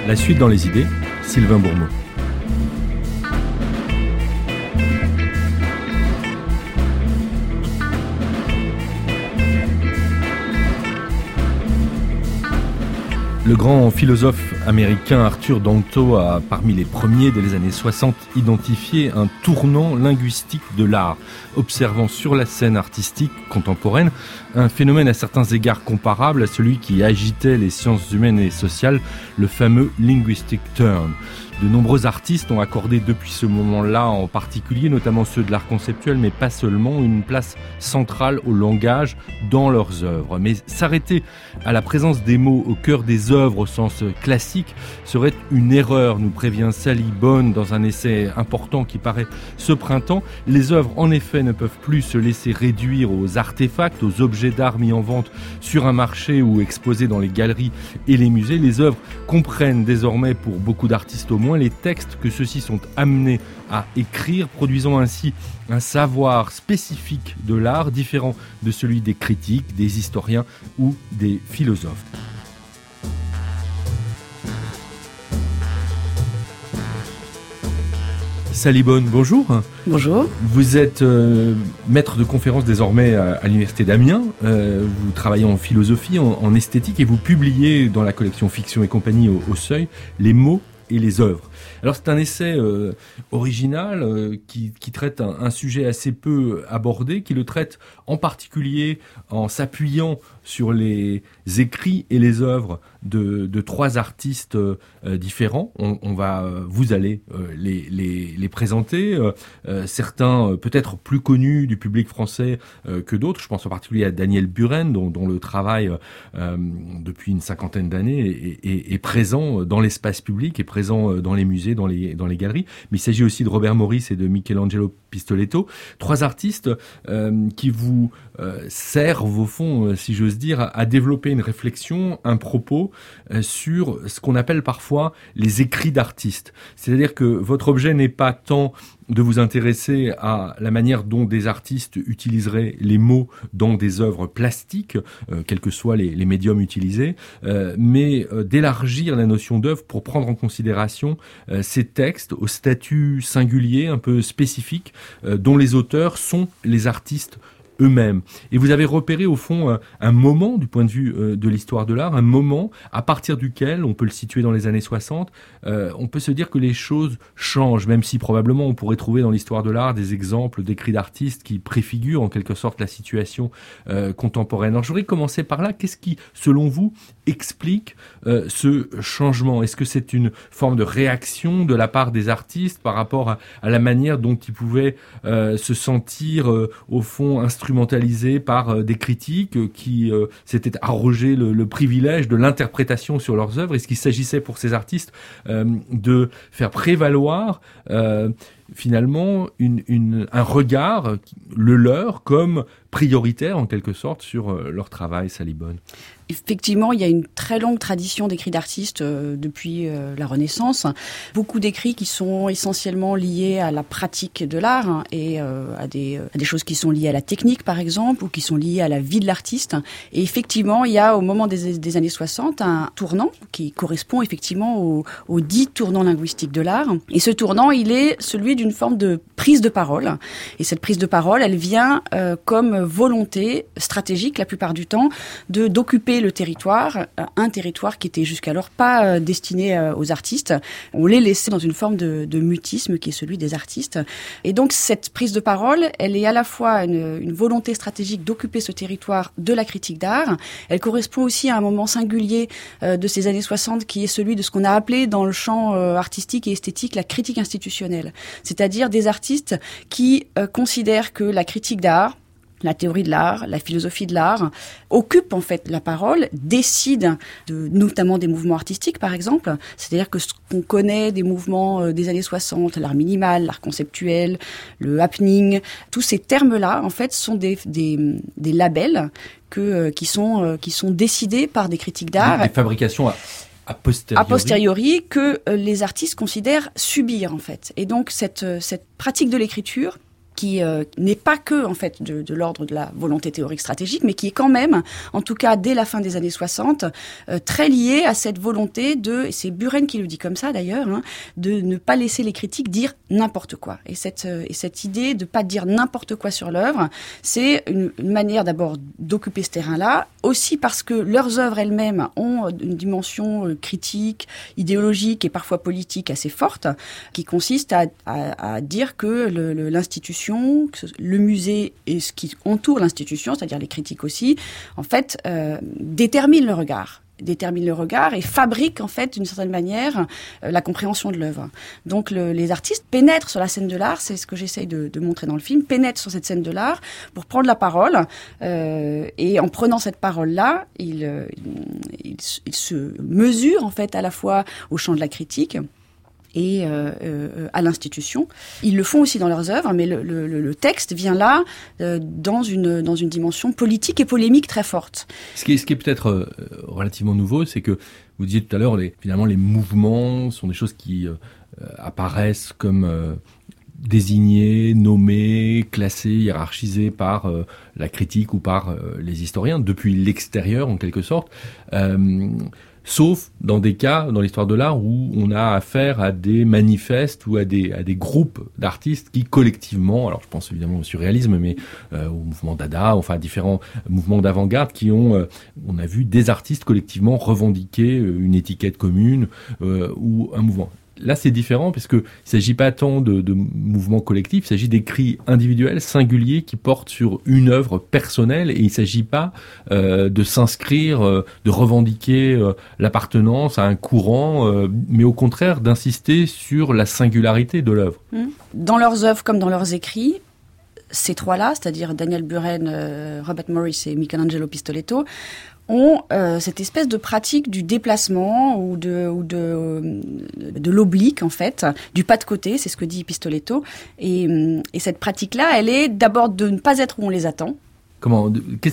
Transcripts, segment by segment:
La suite dans les idées, Sylvain Bourmeau. Le grand philosophe américain Arthur Danto a, parmi les premiers dès les années 60, identifié un tournant linguistique de l'art, observant sur la scène artistique contemporaine un phénomène à certains égards comparable à celui qui agitait les sciences humaines et sociales, le fameux linguistic turn. De nombreux artistes ont accordé depuis ce moment-là, en particulier, notamment ceux de l'art conceptuel, mais pas seulement, une place centrale au langage dans leurs œuvres. Mais s'arrêter à la présence des mots au cœur des œuvres au sens classique serait une erreur, nous prévient Sally Bonne dans un essai important qui paraît ce printemps. Les œuvres, en effet, ne peuvent plus se laisser réduire aux artefacts, aux objets d'art mis en vente sur un marché ou exposés dans les galeries et les musées. Les œuvres comprennent désormais, pour beaucoup d'artistes au moins, les textes que ceux-ci sont amenés à écrire, produisant ainsi un savoir spécifique de l'art, différent de celui des critiques, des historiens ou des philosophes. Sally Bonne, bonjour. Bonjour. Vous êtes maître de conférence désormais à l'université d'Amiens. Vous travaillez en philosophie, en esthétique, et vous publiez dans la collection Fiction et compagnie au Seuil les mots et les œuvres. Alors c'est un essai original qui traite un sujet assez peu abordé, qui le traite en particulier en s'appuyant sur les écrits et les œuvres de trois artistes différents. Vous allez les présenter. Certains peut-être plus connus du public français que d'autres. Je pense en particulier à Daniel Buren, dont le travail depuis une cinquantaine d'années est présent dans l'espace public, est présent dans les musées, dans les galeries. Mais il s'agit aussi de Robert Morris et de Michelangelo Pistoletto. Trois artistes qui vous servent, au fond, si j'ose dire, à développer une réflexion, un propos sur ce qu'on appelle parfois les écrits d'artistes. C'est-à-dire que votre objet n'est pas tant de vous intéresser à la manière dont des artistes utiliseraient les mots dans des œuvres plastiques, quels que soient les médiums utilisés, mais d'élargir la notion d'œuvre pour prendre en considération ces textes au statut singulier, un peu spécifique, dont les auteurs sont les artistes eux-mêmes. Et vous avez repéré au fond un moment du point de vue de l'histoire de l'art, un moment à partir duquel, on peut le situer dans les années 60, on peut se dire que les choses changent, même si probablement on pourrait trouver dans l'histoire de l'art des exemples d'écrits d'artistes qui préfigurent en quelque sorte la situation contemporaine. Alors je voudrais commencer par là. Qu'est-ce qui, selon vous, explique ce changement? Est-ce que c'est une forme de réaction de la part des artistes par rapport à la manière dont ils pouvaient se sentir au fond instrumentalisés par des critiques qui s'étaient arrogé le privilège de l'interprétation sur leurs œuvres? Est-ce qu'il s'agissait pour ces artistes de faire prévaloir finalement un regard, le leur, comme prioritaire en quelque sorte sur leur travail, Sally Bonne? Effectivement, il y a une très longue tradition d'écrits d'artistes depuis la Renaissance. Beaucoup d'écrits qui sont essentiellement liés à la pratique de l'art et à des choses qui sont liées à la technique, par exemple, ou qui sont liées à la vie de l'artiste. Et effectivement, il y a au moment des années 60 un tournant qui correspond effectivement au dit tournant linguistique de l'art. Et ce tournant, il est celui d'une forme de prise de parole. Et cette prise de parole, elle vient comme volonté stratégique, la plupart du temps, d'occuper le territoire, un territoire qui était jusqu'alors pas destiné aux artistes. On les laissait dans une forme de mutisme qui est celui des artistes. Et donc cette prise de parole, elle est à la fois une volonté stratégique d'occuper ce territoire de la critique d'art. Elle correspond aussi à un moment singulier de ces années 60 qui est celui de ce qu'on a appelé dans le champ artistique et esthétique la critique institutionnelle. C'est-à-dire des artistes qui considèrent que la critique d'art, la théorie de l'art, la philosophie de l'art, occupe en fait la parole, décide notamment des mouvements artistiques par exemple. C'est-à-dire que ce qu'on connaît des mouvements des années 60, l'art minimal, l'art conceptuel, le happening, tous ces termes-là en fait sont des labels qui sont décidés par des critiques d'art. Des fabrications a posteriori que les artistes considèrent subir en fait. Et donc cette pratique de l'écriture qui n'est pas que en fait de l'ordre de la volonté théorique stratégique, mais qui est quand même, en tout cas dès la fin des années 60, très lié à cette volonté et c'est Buren qui le dit comme ça d'ailleurs, de ne pas laisser les critiques dire n'importe quoi. Et cette idée de pas dire n'importe quoi sur l'œuvre, c'est une manière d'abord d'occuper ce terrain-là, aussi parce que leurs œuvres elles-mêmes ont une dimension critique, idéologique et parfois politique assez forte, qui consiste à dire que l'institution, le musée et ce qui entoure l'institution, c'est-à-dire les critiques aussi, en fait, déterminent le regard et fabrique en fait d'une certaine manière la compréhension de l'œuvre. Donc les artistes pénètrent sur la scène de l'art, c'est ce que j'essaye de montrer dans le film, pénètrent sur cette scène de l'art pour prendre la parole et en prenant cette parole-là, ils se mesurent en fait à la fois au champ de la critique et à l'institution. Ils le font aussi dans leurs œuvres, mais le texte vient là dans une dimension politique et polémique très forte. Ce qui est peut-être relativement nouveau, c'est que vous disiez tout à l'heure, finalement les mouvements sont des choses qui apparaissent comme désignés, nommés, classés, hiérarchisés par la critique ou par les historiens, depuis l'extérieur en quelque sorte. Sauf dans des cas, dans l'histoire de l'art, où on a affaire à des manifestes ou à des groupes d'artistes qui collectivement, alors je pense évidemment au surréalisme, mais au mouvement Dada, enfin à différents mouvements d'avant-garde qui ont, on a vu des artistes collectivement revendiquer une étiquette commune ou un mouvement. Là, c'est différent parce que il s'agit pas tant de mouvements collectifs, il s'agit d'écrits individuels, singuliers, qui portent sur une œuvre personnelle, et il s'agit pas de s'inscrire, de revendiquer l'appartenance à un courant, mais au contraire d'insister sur la singularité de l'œuvre. Dans leurs œuvres comme dans leurs écrits, ces trois-là, c'est-à-dire Daniel Buren, Robert Morris et Michelangelo Pistoletto, ont cette espèce de pratique du déplacement ou de l'oblique en fait, du pas de côté, c'est ce que dit Pistoletto, et cette pratique-là, elle est d'abord de ne pas être où on les attend. Comment,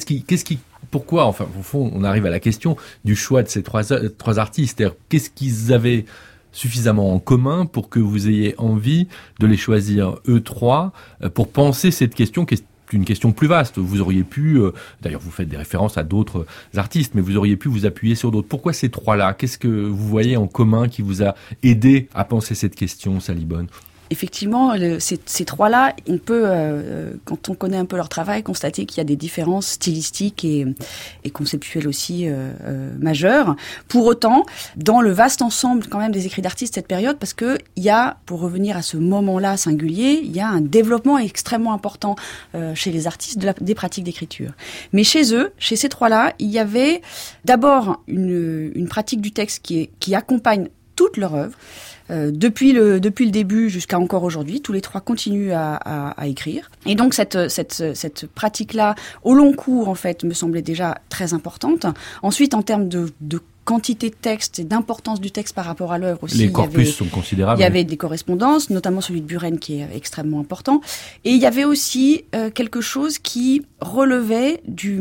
pourquoi, enfin au fond, on arrive à la question du choix de ces trois artistes. C'est-à-dire, qu'est-ce qu'ils avaient suffisamment en commun pour que vous ayez envie de les choisir eux trois pour penser cette question qui est une question plus vaste. Vous auriez pu, d'ailleurs vous faites des références à d'autres artistes, mais vous auriez pu vous appuyer sur d'autres. Pourquoi ces trois-là ? Qu'est-ce que vous voyez en commun qui vous a aidé à penser cette question, Sally Bonne ? Effectivement, ces trois-là, on peut, quand on connaît un peu leur travail, constater qu'il y a des différences stylistiques et conceptuelles aussi majeures. Pour autant, dans le vaste ensemble quand même des écrits d'artistes de cette période, parce que il y a, pour revenir à ce moment-là singulier, il y a un développement extrêmement important chez les artistes des pratiques d'écriture. Mais chez eux, chez ces trois-là, il y avait d'abord une pratique du texte qui accompagne toute leur œuvre. Depuis le début jusqu'à encore aujourd'hui, tous les trois continuent à écrire. Et donc cette pratique-là, au long cours, en fait, me semblait déjà très importante. Ensuite, en termes de quantité de texte et d'importance du texte par rapport à l'œuvre aussi. Les corpus sont considérables. Il y avait des correspondances, notamment celui de Buren qui est extrêmement important. Et il y avait aussi quelque chose qui relevait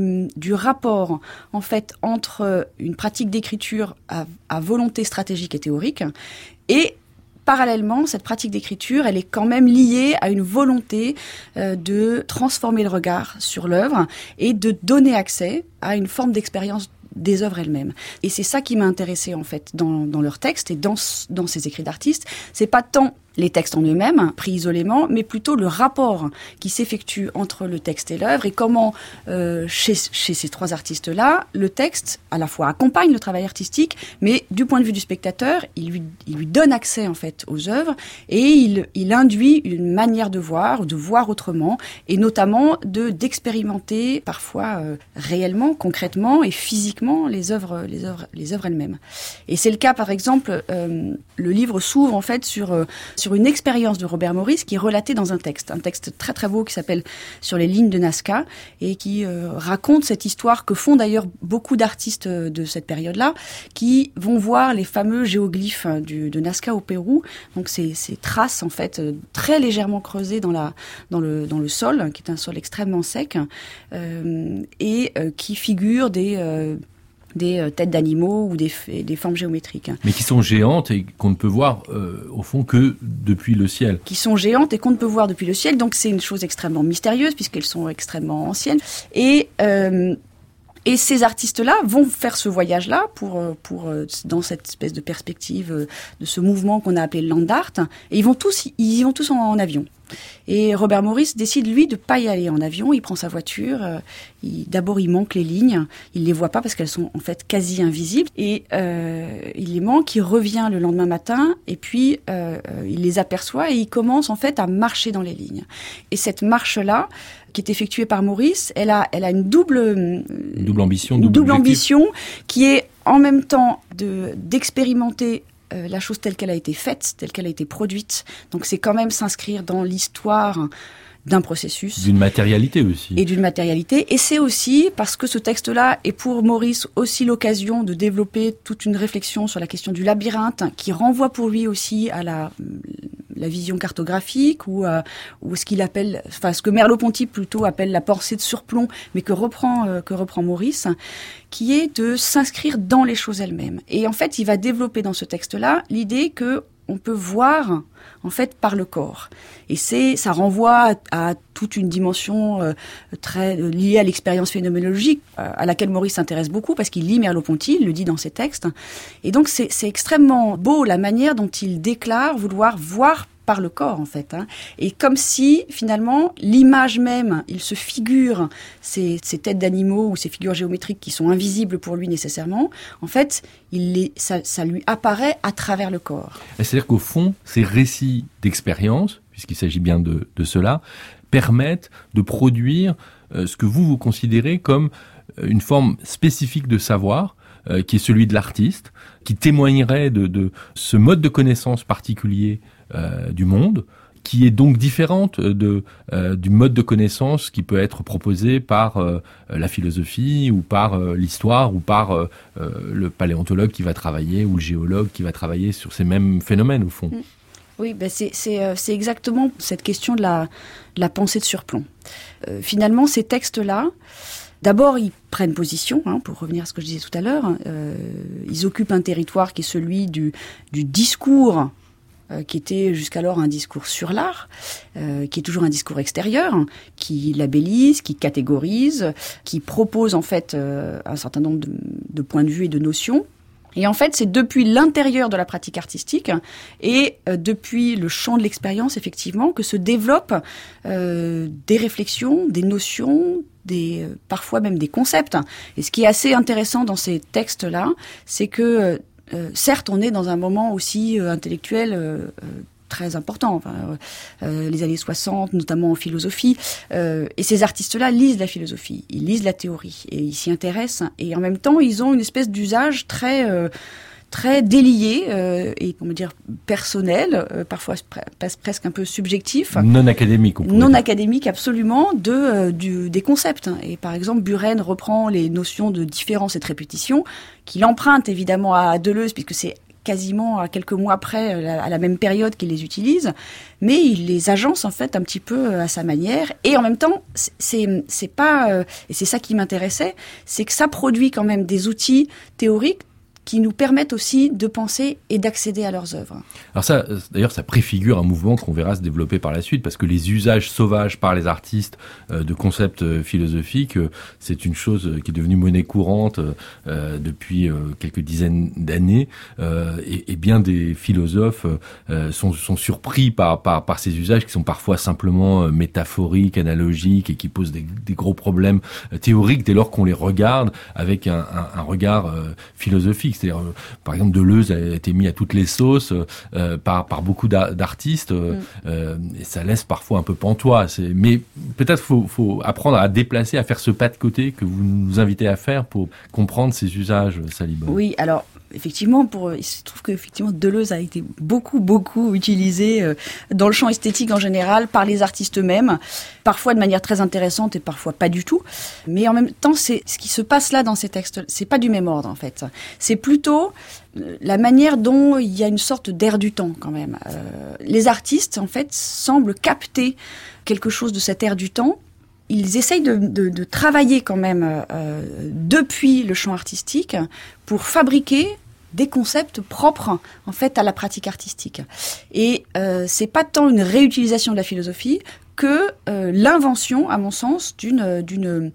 du rapport, en fait, entre une pratique d'écriture à volonté stratégique et théorique. Et parallèlement, cette pratique d'écriture, elle est quand même liée à une volonté de transformer le regard sur l'œuvre et de donner accès à une forme d'expérience des œuvres elles-mêmes. Et c'est ça qui m'a intéressée en fait dans leurs textes et dans ces écrits d'artistes. C'est pas tant les textes en eux-mêmes, pris isolément, mais plutôt le rapport qui s'effectue entre le texte et l'œuvre et comment, chez ces trois artistes-là, le texte, à la fois accompagne le travail artistique, mais du point de vue du spectateur, il lui donne accès, en fait, aux œuvres et il induit une manière de voir autrement et notamment d'expérimenter parfois réellement, concrètement et physiquement les œuvres elles-mêmes. Et c'est le cas, par exemple, le livre s'ouvre, en fait, sur une expérience de Robert Morris qui est relatée dans un texte très très beau qui s'appelle Sur les lignes de Nazca et qui raconte cette histoire que font d'ailleurs beaucoup d'artistes de cette période-là qui vont voir les fameux géoglyphes de Nazca au Pérou, donc ces traces en fait très légèrement creusées dans le sol, qui est un sol extrêmement sec et qui figurent des têtes d'animaux ou des formes géométriques. Mais qui sont géantes et qu'on ne peut voir au fond que depuis le ciel. Qui sont géantes et qu'on ne peut voir depuis le ciel, donc c'est une chose extrêmement mystérieuse puisqu'elles sont extrêmement anciennes. Et ces artistes-là vont faire ce voyage-là pour dans cette espèce de perspective de ce mouvement qu'on a appelé le land art. Et ils y vont tous en avion. Et Robert Morris décide, lui, de pas y aller en avion. Il prend sa voiture. D'abord, il manque les lignes. Il les voit pas parce qu'elles sont en fait quasi invisibles. Et il les manque. Il revient le lendemain matin. Et puis, il les aperçoit et il commence en fait à marcher dans les lignes. Et cette marche-là, qui est effectuée par Morris, elle a une double ambition, qui est en même temps d'expérimenter la chose telle qu'elle a été faite, telle qu'elle a été produite. Donc c'est quand même s'inscrire dans l'histoire d'un processus. D'une matérialité aussi. Et d'une matérialité. Et c'est aussi parce que ce texte-là est pour Morris aussi l'occasion de développer toute une réflexion sur la question du labyrinthe, qui renvoie pour lui aussi à la vision cartographique ou ce qu'il appelle, enfin ce que Merleau-Ponty plutôt appelle la pensée de surplomb, mais que reprend Morris, qui est de s'inscrire dans les choses elles-mêmes. Et en fait, il va développer dans ce texte-là l'idée que on peut voir en fait par le corps. Et ça renvoie à toute une dimension très liée à l'expérience phénoménologique à laquelle Maurice s'intéresse beaucoup parce qu'il lit Merleau-Ponty, il le dit dans ses textes. Et donc c'est extrêmement beau la manière dont il déclare vouloir voir par le corps en fait, hein. Et comme si finalement l'image même, il se figure ces têtes d'animaux ou ces figures géométriques qui sont invisibles pour lui nécessairement, en fait ça lui apparaît à travers le corps. C'est-à-dire qu'au fond, ces récits d'expérience, puisqu'il s'agit bien de cela, permettent de produire ce que vous considérez comme une forme spécifique de savoir, qui est celui de l'artiste, qui témoignerait de ce mode de connaissance particulier du monde, qui est donc différente du mode de connaissance qui peut être proposé par la philosophie ou par l'histoire ou par le paléontologue qui va travailler ou le géologue qui va travailler sur ces mêmes phénomènes au fond. Oui, ben c'est exactement cette question de la pensée de surplomb. Finalement, ces textes-là, d'abord, ils prennent position, hein, pour revenir à ce que je disais tout à l'heure. Ils occupent un territoire qui est celui du discours, qui était jusqu'alors un discours sur l'art, qui est toujours un discours extérieur, hein, qui labellise, qui catégorise, qui propose en fait un certain nombre de points de vue et de notions. Et en fait, c'est depuis l'intérieur de la pratique artistique et depuis le champ de l'expérience, effectivement, que se développent des réflexions, des notions, parfois même des concepts. Et ce qui est assez intéressant dans ces textes-là, c'est que certes, on est dans un moment aussi intellectuel très important, les années 60, notamment en philosophie. Et ces artistes-là lisent la philosophie, ils lisent la théorie, et ils s'y intéressent. Et en même temps, ils ont une espèce d'usage très délié et on va dire personnel, parfois presque un peu subjectif. Non académique, on pourrait Non dire. académique, absolument, des concepts. Et par exemple, Buren reprend les notions de différence et de répétition, qu'il emprunte évidemment à Deleuze, puisque c'est quasiment à quelques mois après, à la même période qu'il les utilise, mais il les agence en fait un petit peu à sa manière. Et en même temps, c'est pas, et c'est ça qui m'intéressait, c'est que ça produit quand même des outils théoriques qui nous permettent aussi de penser et d'accéder à leurs œuvres. Alors ça, d'ailleurs, ça préfigure un mouvement qu'on verra se développer par la suite, parce que les usages sauvages par les artistes de concepts philosophiques, c'est une chose qui est devenue monnaie courante depuis quelques dizaines d'années, et bien des philosophes sont surpris par ces usages qui sont parfois simplement métaphoriques, analogiques, et qui posent des gros problèmes théoriques dès lors qu'on les regarde avec un regard philosophique. C'est-à-dire, par exemple, Deleuze a été mis à toutes les sauces par beaucoup d'artistes, et ça laisse parfois un peu pantois. Mais peut-être faut apprendre à déplacer, à faire ce pas de côté que vous nous invitez à faire pour comprendre ces usages, Saliba. Oui, alors effectivement, il se trouve qu'effectivement Deleuze a été beaucoup utilisé dans le champ esthétique en général par les artistes eux-mêmes, parfois de manière très intéressante et parfois pas du tout. Mais en même temps, ce qui se passe là dans ces textes, c'est pas du même ordre en fait. C'est plutôt la manière dont il y a une sorte d'air du temps quand même. Les artistes en fait semblent capter quelque chose de cet air du temps. ils essayent de travailler quand même depuis le champ artistique pour fabriquer des concepts propres en fait à la pratique artistique. Et c'est pas tant une réutilisation de la philosophie que l'invention, à mon sens, d'une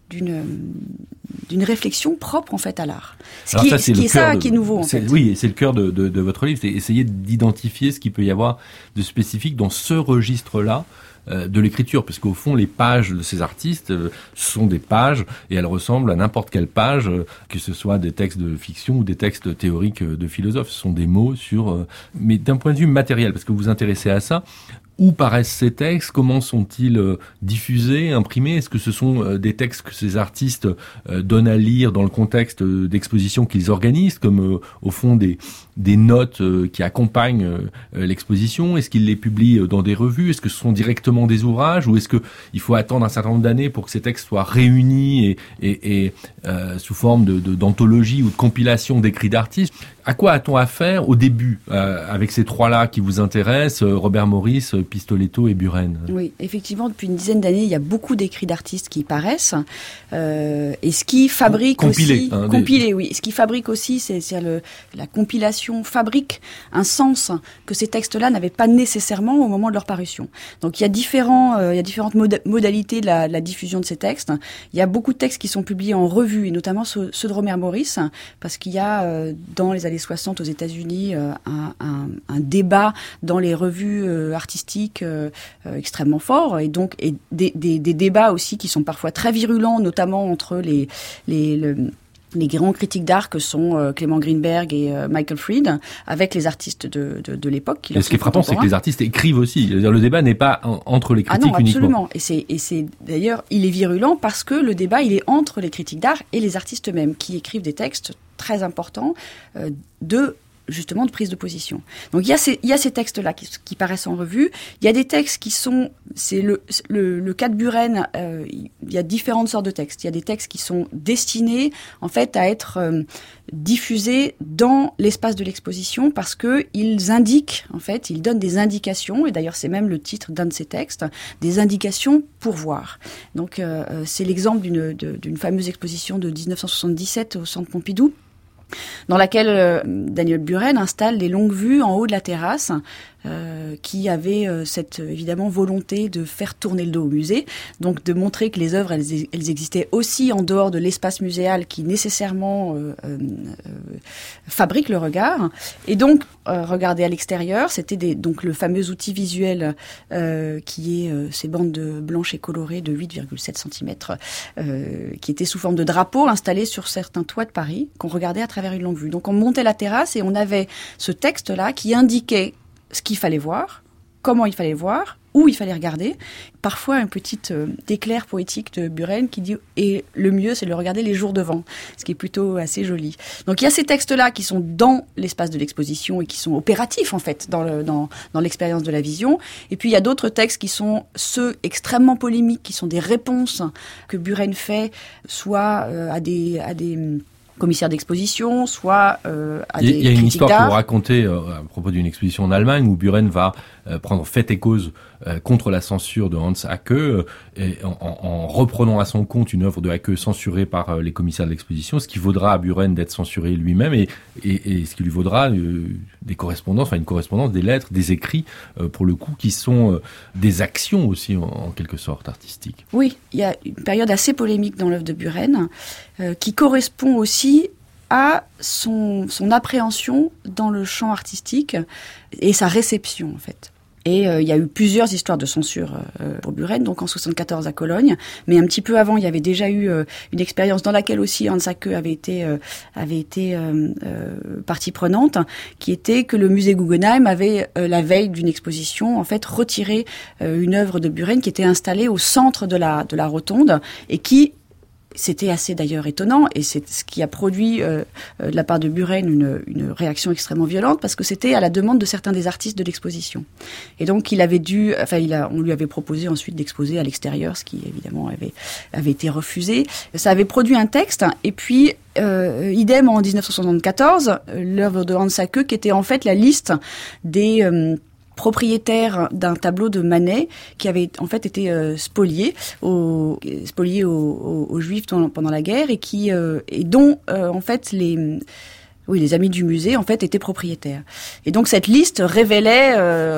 réflexion propre en fait à l'art. Ce qui est nouveau en fait. Oui, et c'est le cœur de votre livre, c'est essayer d'identifier ce qu'il peut y avoir de spécifique dans ce registre-là de l'écriture, parce qu'au fond les pages de ces artistes sont des pages et elles ressemblent à n'importe quelle page, que ce soit des textes de fiction ou des textes théoriques de philosophes. Ce sont des mots mais d'un point de vue matériel, parce que vous vous intéressez à ça. Où paraissent ces textes? Comment sont-ils diffusés, imprimés? Est-ce que ce sont des textes que ces artistes donnent à lire dans le contexte d'expositions qu'ils organisent, comme au fond des notes qui accompagnent l'exposition? Est-ce qu'ils les publient dans des revues? Est-ce que ce sont directement des ouvrages? Ou est-ce qu'il faut attendre un certain nombre d'années pour que ces textes soient réunis et sous forme d'anthologie ou de compilation d'écrits d'artistes? À quoi a-t-on affaire au début avec ces trois-là qui vous intéressent, Robert Morris, Pistoletto et Buren? Oui, effectivement, depuis une dizaine d'années, il y a beaucoup d'écrits d'artistes qui paraissent. Et ce qui fabrique aussi... Compilés, oui. Ce qui fabrique aussi, c'est la compilation fabrique un sens que ces textes-là n'avaient pas nécessairement au moment de leur parution. Donc il y a différentes modalités de la diffusion de ces textes. Il y a beaucoup de textes qui sont publiés en revue, et notamment ceux de Robert Morris, parce qu'il y a dans les années 60 aux États-Unis un débat dans les revues artistiques extrêmement fort, et donc des débats aussi qui sont parfois très virulents, notamment entre les grands critiques d'art que sont Clément Greenberg et Michael Fried, avec les artistes de l'époque. Et ce qui est frappant, c'est que les artistes écrivent aussi. Le débat n'est pas entre les critiques uniquement. Absolument. Et c'est d'ailleurs, il est virulent parce que le débat, il est entre les critiques d'art et les artistes eux-mêmes, qui écrivent des textes très importants justement de prise de position. Donc il y a ces textes-là qui paraissent en revue. Il y a des textes qui sont, c'est le cas de Buren. Il y a différentes sortes de textes. Il y a des textes qui sont destinés en fait à être diffusés dans l'espace de l'exposition parce que ils indiquent, en fait, ils donnent des indications. Et d'ailleurs c'est même le titre d'un de ces textes, des indications pour voir. Donc c'est l'exemple d'une fameuse exposition de 1977 au Centre Pompidou, dans laquelle Daniel Buren installe des longues vues en haut de la terrasse, qui avait cette évidemment volonté de faire tourner le dos au musée, donc de montrer que les œuvres elles existaient aussi en dehors de l'espace muséal qui nécessairement fabrique le regard. Et donc regarder à l'extérieur, c'était donc le fameux outil visuel qui est ces bandes blanches et colorées de 8,7 cm qui étaient sous forme de drapeaux installés sur certains toits de Paris, qu'on regardait à travers une longue vue. Donc on montait la terrasse et on avait ce texte-là qui indiquait ce qu'il fallait voir, comment il fallait voir, où il fallait regarder. Parfois, un petit éclair poétique de Buren qui dit « et le mieux, c'est de le regarder les jours devant », ce qui est plutôt assez joli. Donc il y a ces textes-là qui sont dans l'espace de l'exposition et qui sont opératifs, en fait, dans l'expérience de la vision. Et puis il y a d'autres textes qui sont ceux extrêmement polémiques, qui sont des réponses que Buren fait, soit à des commissaire d'exposition, soit à des critiques d'art. Il y a une histoire que vous racontez à propos d'une exposition en Allemagne où Buren va prendre fait et cause contre la censure de Hans Haacke, en reprenant à son compte une œuvre de Haacke censurée par les commissaires de l'exposition, ce qui vaudra à Buren d'être censuré lui-même et ce qui lui vaudra des correspondances, enfin une correspondance, des lettres, des écrits, pour le coup, qui sont des actions aussi en quelque sorte artistiques. Oui, il y a une période assez polémique dans l'œuvre de Buren qui correspond aussi à son appréhension dans le champ artistique et sa réception en fait. Et il y a eu plusieurs histoires de censure pour Buren, donc en 74 à Cologne, mais un petit peu avant, il y avait déjà eu une expérience dans laquelle aussi Hans Haacke avait été partie prenante, qui était que le musée Guggenheim avait la veille d'une exposition en fait retiré une œuvre de Buren qui était installée au centre de la rotonde et qui c'était assez d'ailleurs étonnant et c'est ce qui a produit de la part de Buren une réaction extrêmement violente parce que c'était à la demande de certains des artistes de l'exposition. Et donc on lui avait proposé ensuite d'exposer à l'extérieur, ce qui évidemment avait été refusé. Ça avait produit un texte et puis idem en 1974, l'œuvre de Hans Haacke qui était en fait la liste des propriétaire d'un tableau de Manet qui avait en fait été spolié aux Juifs pendant la guerre et dont en fait les amis du musée en fait étaient propriétaires. Et donc cette liste révélait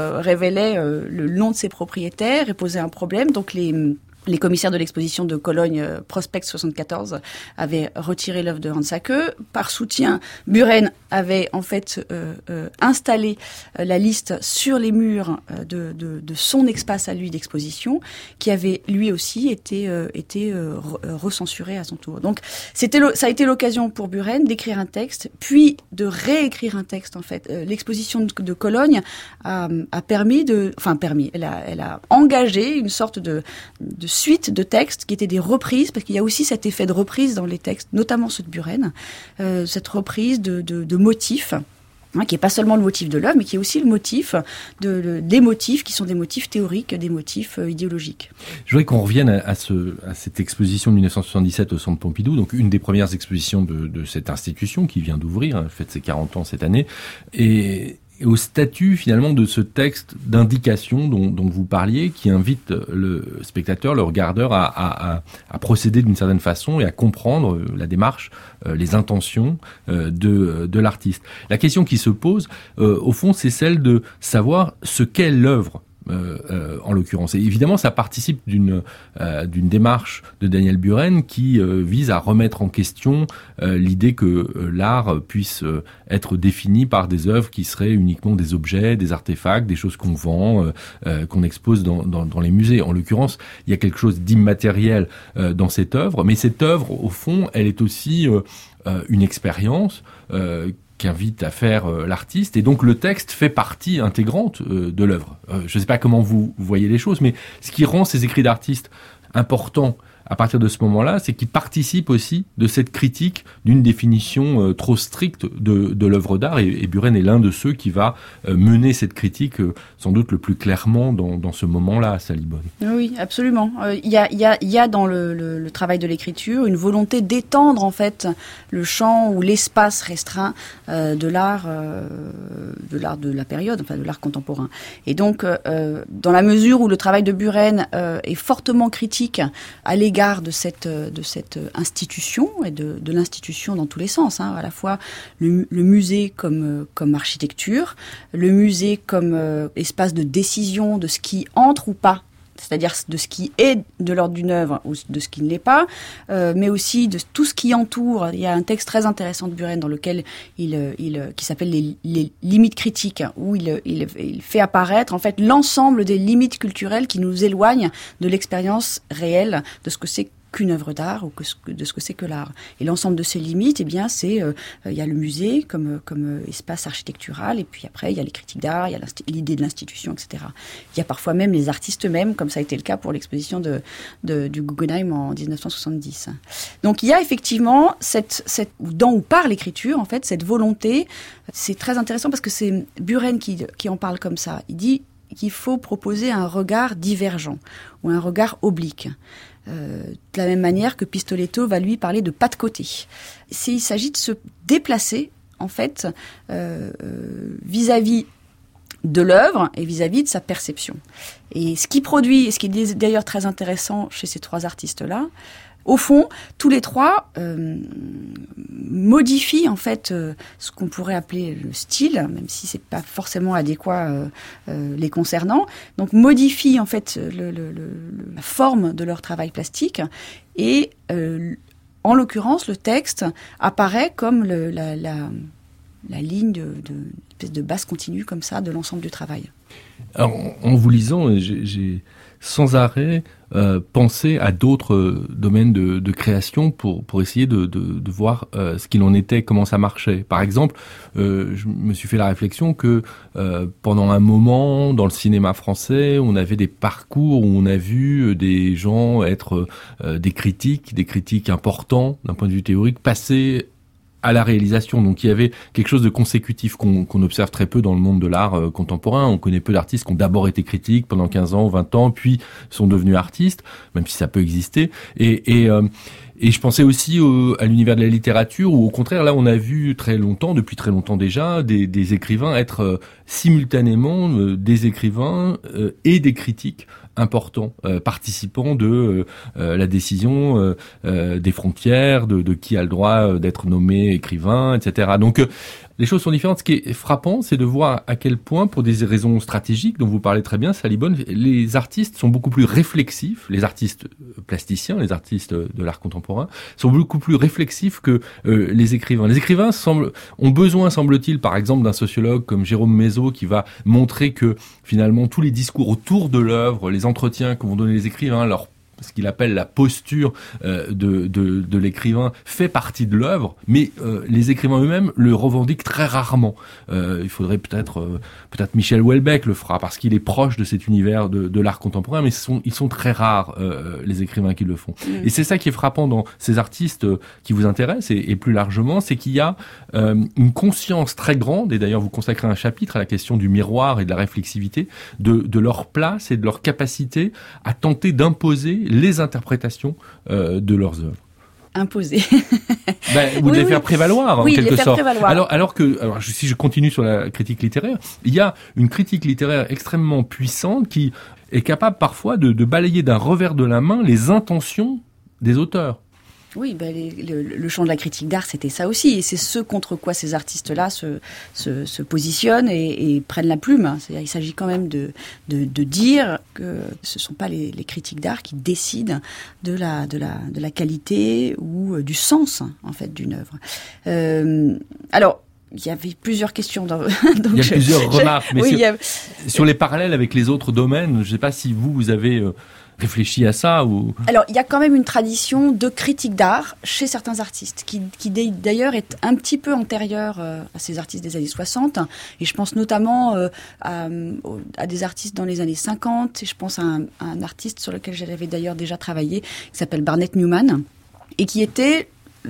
le nom de ces propriétaires et posait un problème. Donc les commissaires de l'exposition de Cologne, Prospect 74, avaient retiré l'œuvre de Hansaque. Par soutien, Buren avait en fait installé la liste sur les murs de son espace à lui d'exposition, qui avait lui aussi été recensuré à son tour. Donc ça a été l'occasion pour Buren d'écrire un texte, puis de réécrire un texte en fait. L'exposition de Cologne a elle a engagé une sorte de suite de textes qui étaient des reprises, parce qu'il y a aussi cet effet de reprise dans les textes, notamment ceux de Buren, cette reprise de motifs, qui est pas seulement le motif de l'œuvre, mais qui est aussi le motif des motifs qui sont des motifs théoriques, des motifs idéologiques. Je voudrais qu'on revienne à cette exposition de 1977 au Centre Pompidou, donc une des premières expositions de cette institution qui vient d'ouvrir, elle fête ses 40 ans cette année, et au statut finalement de ce texte d'indication dont vous parliez, qui invite le spectateur, le regardeur à procéder d'une certaine façon et à comprendre la démarche, les intentions de l'artiste. La question qui se pose, au fond, c'est celle de savoir ce qu'est l'œuvre. En l'occurrence. Et évidemment, ça participe d'une démarche de Daniel Buren qui vise à remettre en question l'idée que l'art puisse être défini par des œuvres qui seraient uniquement des objets, des artefacts, des choses qu'on vend, qu'on expose dans les musées. En l'occurrence, il y a quelque chose d'immatériel dans cette œuvre, mais cette œuvre, au fond, elle est aussi une expérience qui invite à faire l'artiste, et donc le texte fait partie intégrante de l'œuvre. Je ne sais pas comment vous voyez les choses, mais ce qui rend ces écrits d'artistes importants à partir de ce moment-là, c'est qu'ils participent aussi de cette critique d'une définition trop stricte de l'œuvre d'art, et Buren est l'un de ceux qui va mener cette critique sans doute le plus clairement dans ce moment-là à Salibonne. Oui, absolument. Il y a dans le travail de l'écriture une volonté d'étendre en fait le champ ou l'espace restreint de l'art de la période, enfin de l'art contemporain. Et donc, dans la mesure où le travail de Buren est fortement critique à l'égard de cette institution et de l'institution dans tous les sens, à la fois le musée comme architecture, le musée comme espace de décision de ce qui entre ou pas, c'est-à-dire de ce qui est de l'ordre d'une œuvre ou de ce qui ne l'est pas, mais aussi de tout ce qui entoure. Il y a un texte très intéressant de Buren dans lequel qui s'appelle les limites critiques, où il fait apparaître en fait l'ensemble des limites culturelles qui nous éloignent de l'expérience réelle de ce que c'est qu'une œuvre d'art ou de ce que c'est que l'art. Et l'ensemble de ces limites, il y a le musée comme espace architectural, et puis après il y a les critiques d'art, il y a l'idée de l'institution, etc. Il y a parfois même les artistes eux-mêmes, comme ça a été le cas pour l'exposition du Guggenheim en 1970. Donc il y a effectivement où part l'écriture, en fait, cette volonté. C'est très intéressant parce que c'est Buren qui en parle comme ça. Il dit qu'il faut proposer un regard divergent ou un regard oblique. De la même manière que Pistoletto va lui parler de pas de côté. Il s'agit de se déplacer, en fait, vis-à-vis de l'œuvre et vis-à-vis de sa perception. Et ce qui produit, et ce qui est d'ailleurs très intéressant chez ces trois artistes-là, au fond, tous les trois modifient en fait ce qu'on pourrait appeler le style, même si c'est pas forcément adéquat les concernant. Donc modifient en fait la forme de leur travail plastique, et en l'occurrence le texte apparaît comme la ligne espèce de base continue comme ça de l'ensemble du travail. Alors, en vous lisant, j'ai sans arrêt pensé à d'autres domaines de création pour essayer de voir ce qu'il en était, comment ça marchait. Par exemple, je me suis fait la réflexion que pendant un moment, dans le cinéma français, on avait des parcours où on a vu des gens être des critiques importants d'un point de vue théorique, passer à la réalisation. Donc il y avait quelque chose de consécutif qu'on observe très peu dans le monde de l'art contemporain. On connaît peu d'artistes qui ont d'abord été critiques pendant 15 ans, 20 ans, puis sont devenus artistes, même si ça peut exister. Et je pensais aussi à l'univers de la littérature où au contraire là on a vu depuis très longtemps déjà, des écrivains être simultanément des écrivains et des critiques importants, participants de la décision des frontières, de qui a le droit d'être nommé écrivain, etc. Donc les choses sont différentes. Ce qui est frappant, c'est de voir à quel point, pour des raisons stratégiques dont vous parlez très bien, Salibonne, les artistes sont beaucoup plus réflexifs, les artistes plasticiens, les artistes de l'art contemporain, sont beaucoup plus réflexifs que les écrivains. Les écrivains ont besoin, semble-t-il, par exemple, d'un sociologue comme Jérôme Mézot, qui va montrer que, finalement, tous les discours autour de l'œuvre, les entretiens que vont donner les écrivains, ce qu'il appelle la posture de l'écrivain fait partie de l'œuvre, mais les écrivains eux-mêmes le revendiquent très rarement. Il faudrait peut-être Michel Houellebecq le fera parce qu'il est proche de cet univers de l'art contemporain, mais ils sont très rares les écrivains qui le font. Et c'est ça qui est frappant dans ces artistes qui vous intéressent et plus largement, c'est qu'il y a une conscience très grande, et d'ailleurs vous consacrez un chapitre à la question du miroir et de la réflexivité, de leur place et de leur capacité à tenter d'imposer les interprétations de leurs œuvres. Imposer. Ou de les faire prévaloir, en quelque sorte. Prévaloir. Alors si je continue sur la critique littéraire, il y a une critique littéraire extrêmement puissante qui est capable parfois de balayer d'un revers de la main les intentions des auteurs. Oui, le champ de la critique d'art, c'était ça aussi. Et c'est ce contre quoi ces artistes-là se positionnent et prennent la plume. C'est-à-dire, il s'agit quand même de dire que ce ne sont pas les critiques d'art qui décident de la qualité ou du sens, en fait, d'une œuvre. Alors, il y avait plusieurs questions. Il y a plusieurs remarques, mais sur les parallèles avec les autres domaines, je ne sais pas si vous avez réfléchi à ça ou... Alors, il y a quand même une tradition de critique d'art chez certains artistes, qui d'ailleurs est un petit peu antérieure à ces artistes des années 60. Et je pense notamment à des artistes dans les années 50. Et je pense à un artiste sur lequel j'avais d'ailleurs déjà travaillé, qui s'appelle Barnett Newman, et qui était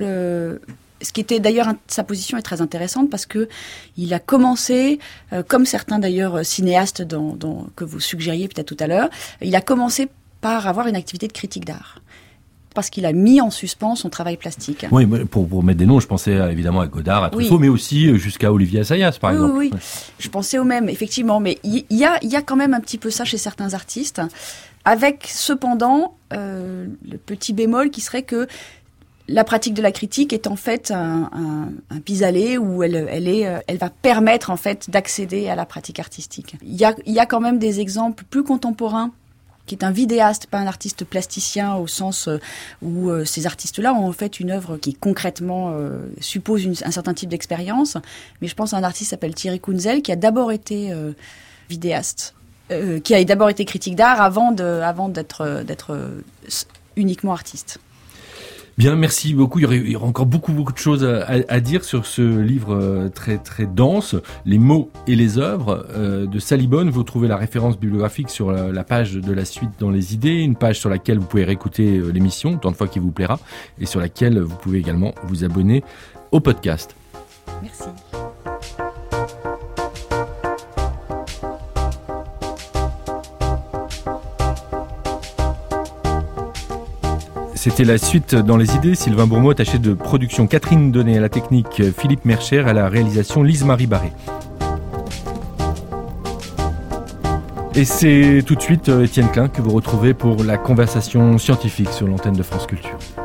ce qui était d'ailleurs, sa position est très intéressante parce que il a commencé, comme certains d'ailleurs cinéastes que vous suggériez peut-être tout à l'heure, il a commencé par avoir une activité de critique d'art. Parce qu'il a mis en suspens son travail plastique. Oui, pour mettre des noms, je pensais évidemment à Godard, à Truffaut, mais aussi jusqu'à Olivier Assayas, par exemple. Oui, je pensais au même, effectivement. Mais il y a quand même un petit peu ça chez certains artistes, avec cependant le petit bémol qui serait que la pratique de la critique est en fait un pis-aller où elle va permettre en fait d'accéder à la pratique artistique. Il y a quand même des exemples plus contemporains, qui est un vidéaste, pas un artiste plasticien au sens où ces artistes-là ont en fait une œuvre qui concrètement suppose un certain type d'expérience. Mais je pense à un artiste qui s'appelle Thierry Kunzel, qui a d'abord été vidéaste, qui a d'abord été critique d'art avant d'être uniquement artiste. Bien, merci beaucoup. Il y aurait encore beaucoup de choses à dire sur ce livre très très dense, Les mots et les œuvres de Salibonne. Vous trouvez la référence bibliographique sur la page de la suite dans les idées, une page sur laquelle vous pouvez réécouter l'émission tant de fois qu'il vous plaira et sur laquelle vous pouvez également vous abonner au podcast. Merci. C'était la suite dans les idées. Sylvain Bourmeau, attaché de production, Catherine Donnet à la technique, Philippe Mercher à la réalisation, Lise-Marie Barré. Et c'est tout de suite Étienne Klein que vous retrouvez pour la conversation scientifique sur l'antenne de France Culture.